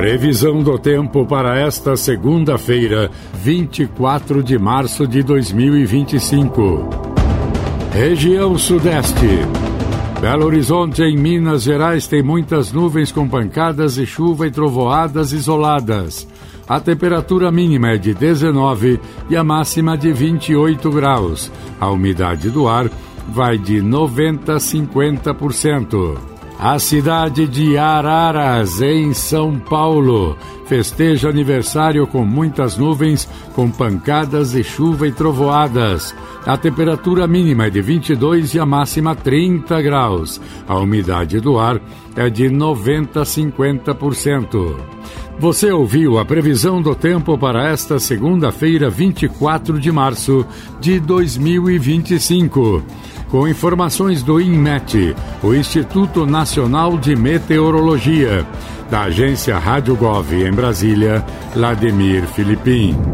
Previsão do tempo para esta segunda-feira, 24 de março de 2025. Região Sudeste. Belo Horizonte, em Minas Gerais, tem muitas nuvens com pancadas de chuva e trovoadas isoladas. A temperatura mínima é de 19 e a máxima de 28 graus. A umidade do ar vai de 90% a 50%. A cidade de Araras, em São Paulo, festeja aniversário com muitas nuvens, com pancadas de chuva e trovoadas. A temperatura mínima é de 22 e a máxima 30 graus. A umidade do ar é de 90% a 50%. Você ouviu a previsão do tempo para esta segunda-feira, 24 de março de 2025. Com informações do INMET, o Instituto Nacional de Meteorologia, da agência Rádio Gov em Brasília, Vladimir Filipim.